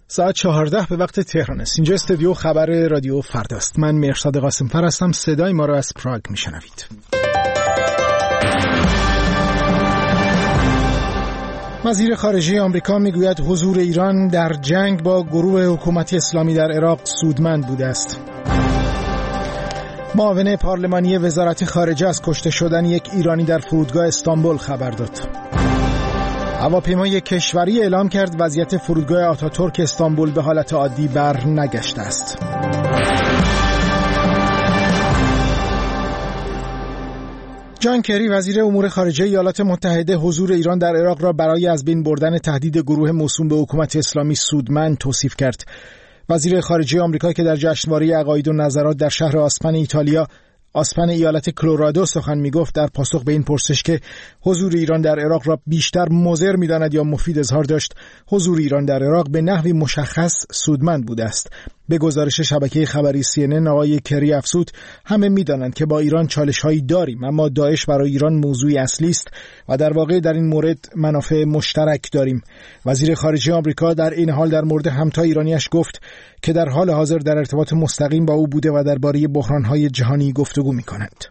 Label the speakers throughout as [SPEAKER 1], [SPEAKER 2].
[SPEAKER 1] ساعت 14 به وقت تهران است. اینجا استودیو خبر رادیو فرداست. من مهرزاد قاسم‌فر هستم. صدای ما را از پراگ میشنوید. وزیر خارجه آمریکا میگوید حضور ایران در جنگ با گروه حکومتی اسلامی در عراق سودمند بوده است. معاون پارلمانی وزارت خارجه از کشته شدن یک ایرانی در فرودگاه استانبول خبر داد. هواپیمای کشوری اعلام کرد وضعیت فرودگاه آتاتورک استانبول به حالت عادی بر نگشته است. جان کری وزیر امور خارجه ایالات متحده حضور ایران در عراق را برای از بین بردن تهدید گروه موسوم به حکومت اسلامی سودمند توصیف کرد. وزیر خارجه آمریکا که در جشنواره عقاید و نظرات در شهر آسپن ایالت کلرادو سخن میگفت، در پاسخ به این پرسش که حضور ایران در عراق را بیشتر مضر می‌داند یا مفید اظهار داشت حضور ایران در عراق به نحوی مشخص سودمند بوده است. به گزارش شبکه خبری CNN آقای کری افزود همه می‌دانند که با ایران چالش‌هایی داریم، اما داعش برای ایران موضوعی اصلی است و در واقع در این مورد منافع مشترک داریم. وزیر خارجه آمریکا در این حال در مورد همتا ایرانیش گفت که در حال حاضر در ارتباط مستقیم با او بوده و درباره بحران‌های جهانی گفتگو می‌کند.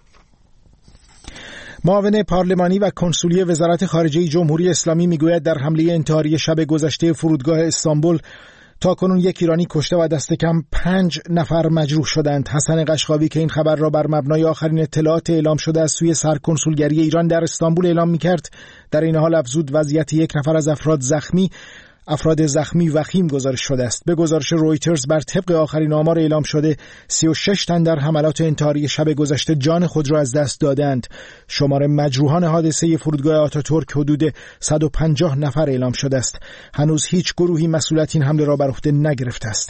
[SPEAKER 1] معاون پارلمانی و کنسولی وزارت خارجه جمهوری اسلامی میگوید در حمله انتحاری شب گذشته فرودگاه استانبول تاکنون یک ایرانی کشته و دست کم 5 نفر مجروح شدند. حسن قشقاوی که این خبر را بر مبنای آخرین اطلاعات اعلام شده از سوی سرکنسولگری ایران در استانبول اعلام می‌کرد، در این حال افزود وضعیت یک نفر از افراد زخمی وخیم گزارش شده است. به گزارش رویترز بر طبق آخرین آمار اعلام شده 36 تن در حملات انتحاری شب گذشته جان خود را از دست دادند. شمار مجروحان حادثه فرودگاه آتاتورک حدود 150 نفر اعلام شده است. هنوز هیچ گروهی مسئولیت این حمله را بر عهده نگرفته است.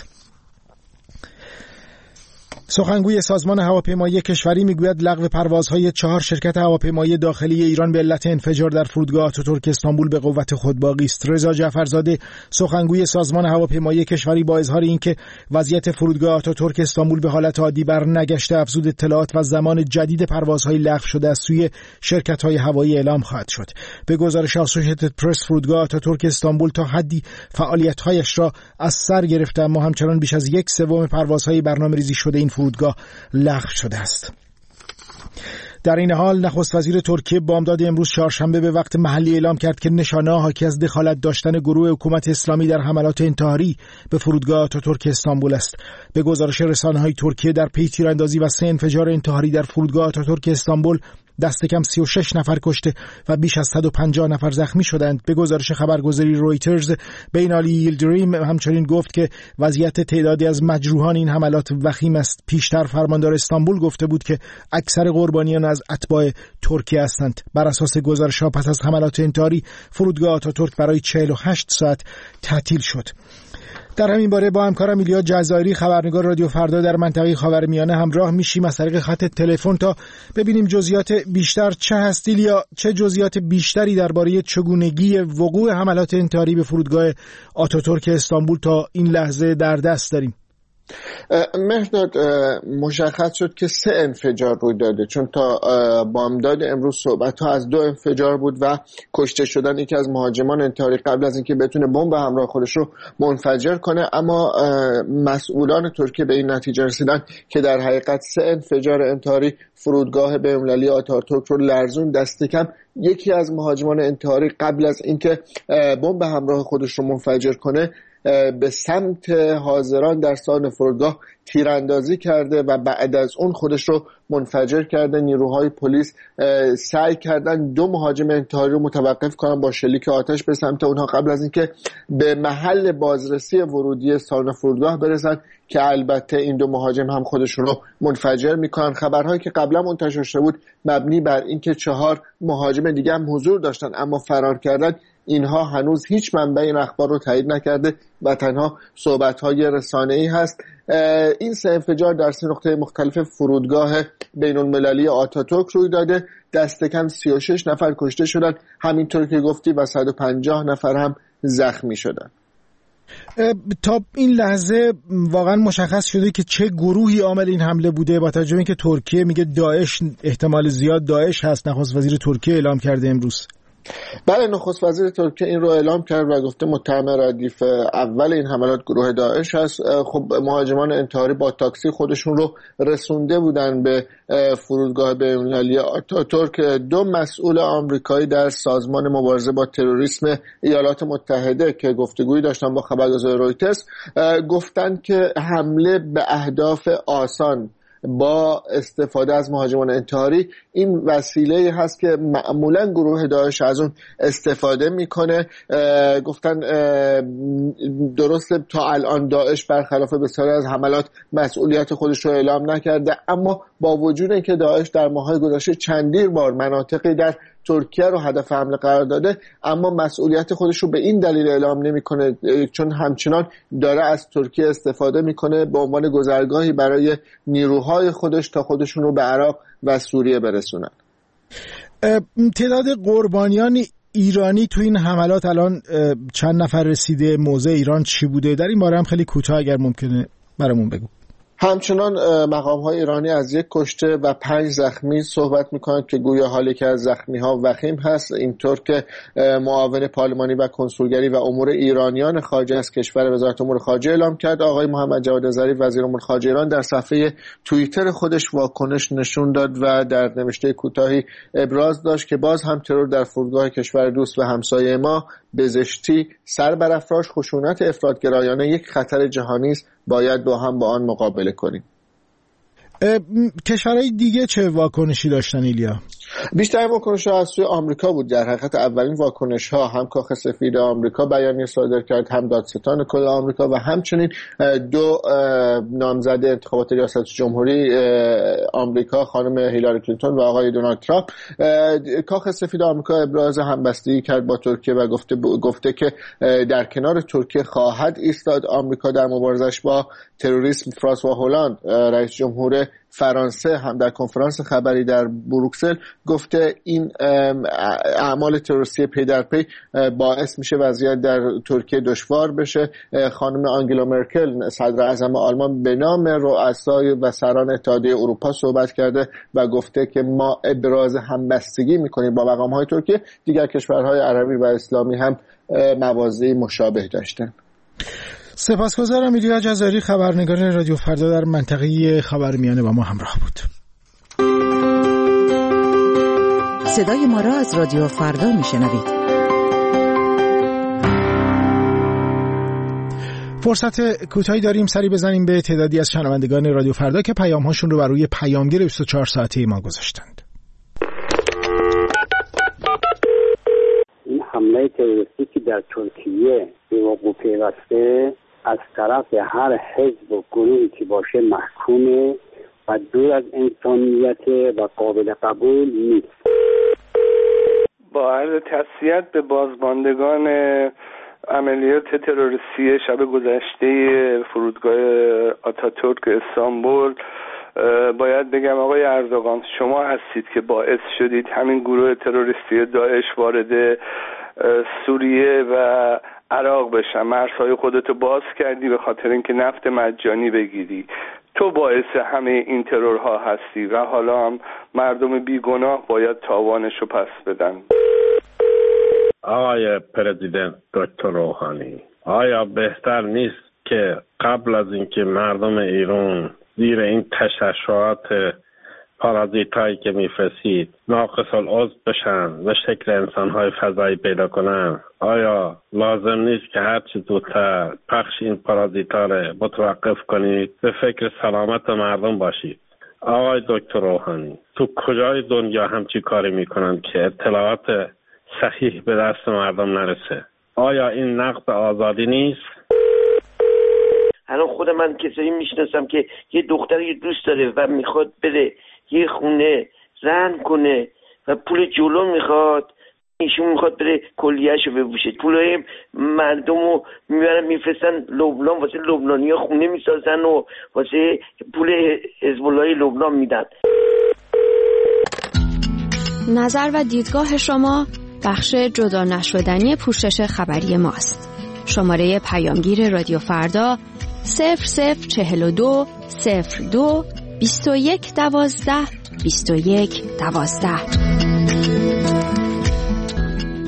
[SPEAKER 1] سخنگوی سازمان هواپیمایی کشوری میگوید لغو پروازهای 4 شرکت هواپیمایی داخلی ایران به علت انفجار در فرودگاه آتاتورک استانبول به قوت خود باقی است. رضا جعفرزاده سخنگوی سازمان هواپیمایی کشوری با اظهار اینکه وضعیت فرودگاه آتاتورک استانبول به حالت عادی بر نگشته افزود اطلاعات و زمان جدید پروازهای لغو شده از سوی شرکت‌های هوایی اعلام خواهد شد. به گزارش اسوسییتد پرس فرودگاه آتاتورک استانبول تا حدی فعالیت‌هایش را از سر گرفته، اما همچنان بیش از 1/3 پروازهای برنامه‌ریزی شده این فرودگاه لغو شده است. در این حال نخست وزیر ترکیه بامداد امروز چهارشنبه به وقت محلی اعلام کرد که نشانه‌ها حاکی از دخالت داشتن گروه حکومت اسلامی در حملات انتحاری به فرودگاه آتاتورک استانبول است. به گزارش رسانه‌های ترکیه در پی تیراندازی و 3 انفجار انتحاری در فرودگاه آتاتورک استانبول دست کم 36 نفر کشته و بیش از 150 نفر زخمی شدند. به گزارش خبرگزاری رویترز بینالی ییلدریم همچنین گفت که وضعیت تعدادی از مجروحان این حملات وخیم است. پیشتر فرماندار استانبول گفته بود که اکثر قربانیان از اتباع ترکیه هستند. بر اساس گزارش‌ها پس از حملات انتحاری فرودگاه آتاتورک برای 48 ساعت تعطیل شد. در همین باره با همکارم ایلیا جزایری خبرنگار رادیو فردا در منطقه خاورمیانه همراه میشیم از طریق خط تلفن تا ببینیم جزئیات بیشتر چه هست. یا چه جزئیات بیشتری درباره چگونگی وقوع حملات انتحاری به فرودگاه آتاتورک استانبول تا این لحظه در دست داریم؟
[SPEAKER 2] مهرداد، مشخص شد که 3 انفجار روی داده، چون تا بامداد امروز صحبت ها از 2 انفجار بود و کشته شدن یکی از مهاجمان انتحاری قبل از اینکه بتونه بمب همراه خودش رو منفجر کنه. اما مسئولان ترکیه به این نتیجه رسیدن که در حقیقت 3 انفجار انتحاری فرودگاه بین‌المللی آتاتورک رو لرزون. دست کم یکی از مهاجمان انتحاری قبل از اینکه بمب همراه خودش رو منفجر کنه به سمت حاضران در سالن فرودگاه تیراندازی کرده و بعد از اون خودش رو منفجر کرده. نیروهای پلیس سعی کردن 2 مهاجم انتحاری رو متوقف کنن با شلیک آتش به سمت اونها قبل از اینکه به محل بازرسی ورودی سالن فرودگاه برسن که البته این 2 مهاجم هم خودشون رو منفجر میکنن. خبرهایی که قبلا منتشر شده بود مبنی بر اینکه 4 مهاجم دیگه هم حضور داشتن اما فرار کردن، اینها هنوز هیچ منبع این اخبار رو تایید نکرده و تنها صحبت‌های رسانه‌ای هست. این 3 انفجار در 3 نقطه مختلف فرودگاه بین‌المللی آتاتورک روی داده. دست کم 36 نفر کشته شدن، همینطور که گفتی، و 150 نفر هم زخمی شدن.
[SPEAKER 1] تا این لحظه واقعا مشخص شده که چه گروهی عامل این حمله بوده؟ با توجه به اینکه ترکیه میگه داعش، احتمال زیاد داعش هست، نخست وزیر ترکیه اعلام کرده امروز.
[SPEAKER 2] بله، نخست وزیر ترکیه این رو اعلام کرد و گفته متهم ردیف اول این حملات گروه داعش هست. خب مهاجمان انتحاری با تاکسی خودشون رو رسونده بودن به فرودگاه بین‌المللی آتاتورک. 2 مسئول آمریکایی در سازمان مبارزه با تروریسم ایالات متحده که گفتگویی داشتن با خبرگزاری رویترز گفتن که حمله به اهداف آسان با استفاده از مهاجمان انتحاری این وسیله هست که معمولا گروه داعش از اون استفاده میکنه. گفتن درسته تا الان داعش برخلاف بسیاری از حملات مسئولیت خودش رو اعلام نکرده، اما با وجود اینکه داعش در ماه‌های گذشته چندین بار مناطقی در ترکیه رو هدف حمله قرار داده، اما مسئولیت خودش رو به این دلیل اعلام نمیکنه چون همچنان داره از ترکیه استفاده میکنه به عنوان گذرگاهی برای نیروهای خودش تا خودشون رو به عراق و سوریه برسونن.
[SPEAKER 1] تعداد قربانیان ایرانی تو این حملات الان چند نفر رسیده؟ موضع ایران چی بوده؟ در این باره هم خیلی کوتاه اگر ممکنه برامون بگو.
[SPEAKER 2] همچنان مقام‌های ایرانی از 1 کشته و 5 زخمی صحبت می‌کنند که گویا حالی که از زخمی‌ها وخیم هست. اینطور که معاون پارلمانی و کنسولگری و امور ایرانیان خارجه از کشور وزارت امور خارجه اعلام کرد. آقای محمد جواد ظریف وزیر امور خارجه ایران در صفحه توییتر خودش واکنش نشون داد و در نوشته کوتاهی ابراز داشت که باز هم ترور در فرودگاه کشور دوست و همسایه ما بزشتی سر برافراش، خشونت افراط‌گرایانه یک خطر جهانی است، باید با هم با آن مقابله کنیم.
[SPEAKER 1] کشورهای دیگه چه واکنشی داشتن ایلیا؟
[SPEAKER 2] بیشتر واکنش‌ها از سوی آمریکا بود. در حقیقت اولین واکنش‌ها هم کاخ سفید آمریکا بیانیه صادر کرد، هم دادستان کل آمریکا و همچنین 2 نامزد انتخابات ریاست جمهوری آمریکا خانم هیلاری کلینتون و آقای دونالد ترامپ. کاخ سفید آمریکا ابراز همبستگی کرد با ترکیه و گفته که در کنار ترکیه خواهد ایستاد. آمریکا در مبارزش با تروریسم فرانسوا هولند رئیس جمهور فرانسه هم در کنفرانس خبری در بروکسل گفته این اعمال تروریستی پی در پی باعث میشه وضعیت در ترکیه دشوار بشه. خانم آنگلا مرکل صدر اعظم آلمان به نام رؤسای و سران اتحادیه اروپا صحبت کرده و گفته که ما ابراز همبستگی میکنیم با مقام‌های ترکیه. دیگر کشورهای عربی و اسلامی هم مواضعی مشابه داشتن.
[SPEAKER 1] سپاسگزارم. ایلیا جزاری خبرنگار رادیو فردا در منطقه خاورمیانه با ما همراه بود.
[SPEAKER 3] صدای ما را از رادیو فردا میشنوید.
[SPEAKER 1] فرصت کوتاهی داریم سری بزنیم به تعدادی از شنوندگان رادیو فردا که پیام‌هاشون رو بر روی پیامگیر 24 ساعته ما گذاشتند.
[SPEAKER 4] این حمله تروریستی که در ترکیه به وقوع پیوسته از طرف هر حزب و گروهی که باشه محکومه و دور از انسانیت و قابل قبول نیست.
[SPEAKER 5] با عرض تسلیت به بازماندگان عملیات تروریستی شب گذشته فرودگاه آتاتورک استانبول باید بگم آقای اردوغان شما هستید که باعث شدید همین گروه تروریستی داعش وارد سوریه و عراق بشن. مرزهای خودتو باز کردی به خاطر اینکه نفت مجانی بگیری. تو باعث همه این ترورها هستی و حالا هم مردم بیگناه باید تاوانشو پس بدن.
[SPEAKER 6] آقای پرزیدنت دکتر روحانی، آیا بهتر نیست که قبل از اینکه مردم ایران زیر این تشعشعات پارازیتایی که میفرستید ناقص العضو بشن و شکل انسانهای فضایی پیدا کنن، آیا لازم نیست که هر چه زودتر پخش این پارازیتا رو متوقف کنید، به فکر سلامت مردم باشید؟ آقای دکتر روحانی، تو کجای دنیا همچی کاری میکنن که اطلاعات صحیح به دست مردم نرسه؟ آیا این نقض آزادی نیست؟
[SPEAKER 7] الان خود من کسایی میشناسم که یه دختری دوست داره و میخواد بره یه خونه زن کنه و پول جلو میخواد، ایشون میخواد بره کلیهشو بپوشه، پولای مردمو میبرن میفرستن لبنان، واسه لبنانی‌ها خونه میسازن و واسه پول حزب الله لبنان میدن.
[SPEAKER 8] نظر و دیدگاه شما بخش جدا نشدنی پوشش خبری ماست. شماره پیامگیر رادیو فردا 0042 02 21 12 21 12.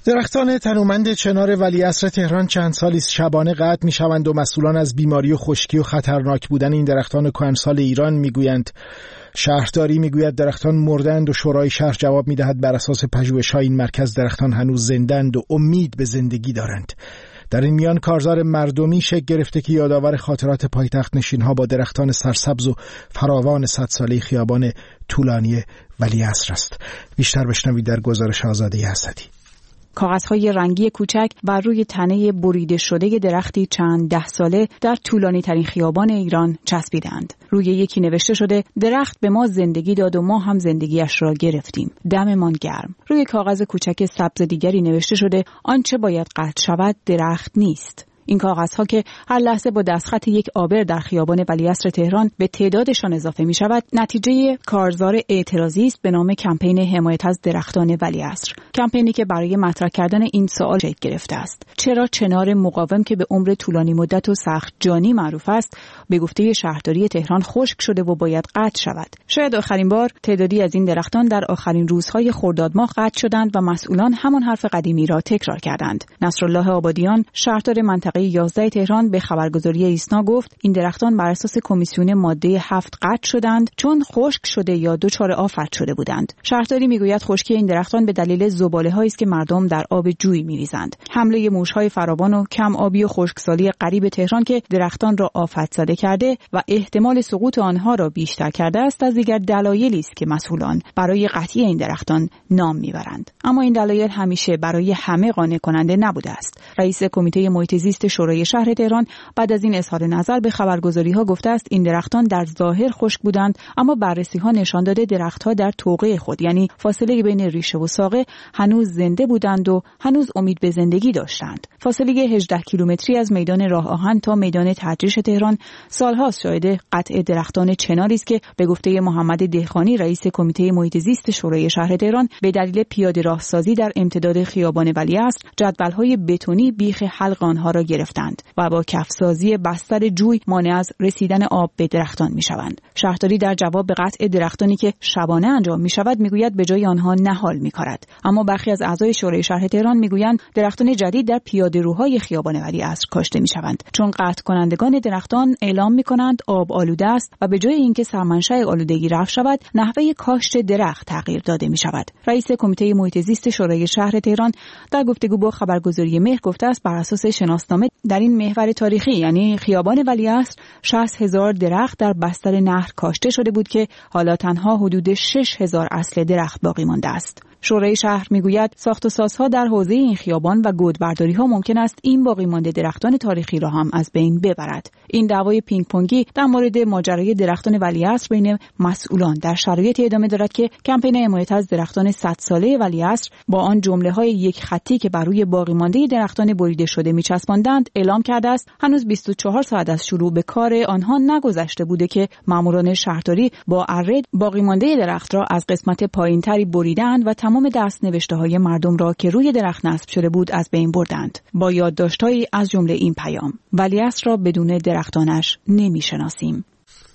[SPEAKER 1] درختان تنومند چنار ولیعصر تهران چند سالی است شبانه قطع می‌شوند و مسئولان از بیماری و خشکی و خطرناک بودن این درختان کهنسال ایران میگویند. شهرداری میگوید درختان مردند و شورای شهر جواب میدهد بر اساس پژوهش‌های این مرکز درختان هنوز زندند و امید به زندگی دارند. در این میان کارزار مردمی شکل گرفته که یادآور خاطرات پایتخت نشین‌ها با درختان سرسبز و فراوان 100 ساله خیابان طولانی ولیعصر است. بیشتر بشنوید در گزارش آزاده اسدی.
[SPEAKER 9] کاغذهای رنگی کوچک بر روی تنه بریده شده درختی چند 10 ساله در طولانی ترین خیابان ایران چسبیدند. روی یکی نوشته شده درخت به ما زندگی داد و ما هم زندگیش را گرفتیم. دممان گرم. روی کاغذ کوچک سبز دیگری نوشته شده آنچه باید قطع شود درخت نیست. این کاغذها که هر لحظه با دستخط یک عابر در خیابان ولیعصر تهران به تعدادشان اضافه می شود، نتیجه کارزار اعتراضی است به نام کمپین حمایت از درختان ولیعصر. کمپینی که برای مطرح کردن این سوال شکل گرفته است: چرا چنار مقاوم که به عمر طولانی مدت و سخت جانی معروف است، به گفته شهرداری تهران خشک شده و باید قطع شود؟ شاید آخرین بار تعدادی از این درختان در آخرین روزهای خرداد ماه قطع شدند و مسئولان همان حرف قدیمی را تکرار کردند. نصرالله آبادیان، شهردار منطقه 11 تهران، به خبرگزاری ایسنا گفت این درختان بر اساس کمیسیون ماده 7 قطع شدند چون خشک شده یا دچار آفت شده بودند. شهرداری میگوید خشکی این درختان به دلیل زباله‌هایی است که مردم در آب جوی می‌ریزند. حمله موش‌های فراوان و کم آبی و خشکسالی غریب تهران که درختان را آفت زده کرده و احتمال سقوط آنها را بیشتر کرده است از دیگر دلایلی است که مسئولان برای قطعی این درختان نام میبرند. اما این دلایل همیشه برای همه قانع کننده نبوده است. رئیس کمیته محیط زیست شورای شهر تهران بعد از این اظهار نظر به خبرگزاری‌ها گفته است این درختان در ظاهر خشک بودند اما بررسی‌ها نشان داده درخت‌ها در توقع خود، یعنی فاصله بین ریشه و ساقه، هنوز زنده بودند و هنوز امید به زندگی داشتند. فاصله 18 کیلومتری از میدان راه آهن تا میدان تجریش تهران سال‌هاست شاهد قطع درختان چناری است که به گفته محمد دهقانی رئیس کمیته محیط زیست شورای شهر تهران به دلیل پیاده راهسازی در امتداد خیابان ولیعصر جدول‌های بتونی بیخ حلق آنها را گرفتند و با کفسازی بستر جوی مانع از رسیدن آب به درختان می‌شوند. شهرداری در جواب به قطع درختانی که شبانه انجام می‌شود میگوید به جای آنها نهال می‌کند. اما برخی از اعضای شورای شهر تهران میگویند درختان جدید در پیاده‌روهای خیابان ولیعصر کاشته می‌شوند چون قطع کنندگان درختان اعلام می‌کنند آب آلوده است و به جای اینکه سرمنشأ آلودگی رفع شود نحوه کاشت درخت تغییر داده می‌شود. رئیس کمیته محیط زیست شورای شهر تهران در گفتگو با خبرگزاری مهر گفته است بر اساس شناسنامه در این محور تاریخی یعنی خیابان ولیعصر 60,000 درخت در بستر نهر کاشته شده بود که حالا تنها حدود 6,000 اصل درخت باقی مانده است. شورای شهر میگوید ساخت و سازها در حوزه این خیابان و گودبرداری‌ها ممکن است این باقی مانده درختان تاریخی را هم از بین ببرد. این دعوای پینگ پونگی در مورد ماجرای درختان ولیعصر بین مسئولان در شرایطی ادامه دارد که کمپین حمایت از درختان 100 ساله ولیعصر با آن جمله‌های یک خطی که بر روی باقی مانده درختان بریده شده می‌چسباندند اعلام کرده است هنوز 24 ساعت از شروع به کار آنها نگذشته بوده که ماموران شهرداری با اره باقی مانده درخت را از قسمت پایین‌تری بریدند و تمام دست‌نوشته‌های مردم را که روی درخت نصب شده بود از بین بردند با یادداشت‌هایی از جمله این پیام: ولیعصر را بدون درختانش نمی‌شناسیم.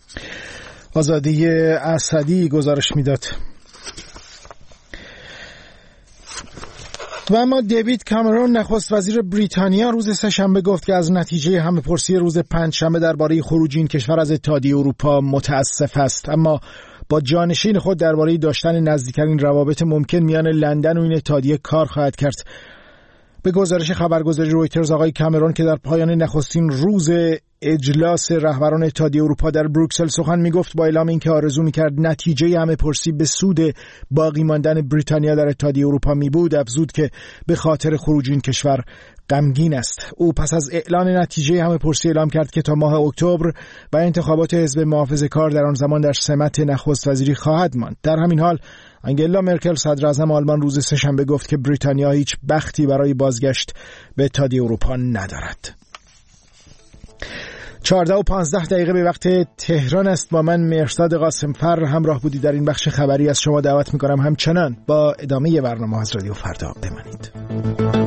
[SPEAKER 1] آزادی اسدی گزارش میداد. و اما دیوید کامرون نخست وزیر بریتانیا روز سه‌شنبه گفت که از نتیجه همه‌پرسی روز پنجشنبه درباره خروج این کشور از اتحادیه اروپا متاسف است، اما با جانشین خود درباره داشتن نزدیکترین روابط ممکن میان لندن و این اتحادیه کار خواهد کرد. به گزارش خبرگزاری رویترز آقای کامرون که در پایان نخستین روز اجلاس رهبران اتحادیه اروپا در بروکسل سخن میگفت با اعلام اینکه آرزو میکرد نتیجه همه‌پرسی به سود باقی ماندن بریتانیا در اتحادیه اروپا میبود، افزود که به خاطر خروج این کشور غمگین است. او پس از اعلان نتیجه همه‌پرسی اعلام کرد که تا ماه اکتبر و انتخابات حزب محافظه‌کار در آن زمان در سمت نخست وزیری خواهد ماند. در همین حال انگلا مرکل صدراعظم آلمان روز سه‌شنبه گفت که بریتانیا هیچ بختی برای بازگشت به اتحادیه اروپا ندارد. 14:15 به وقت تهران است. با من مهرزاد قاسمفر همراه بودی در این بخش خبری. از شما دعوت می‌کنم همچنان با ادامه برنامه از رادیو فردا بمانید.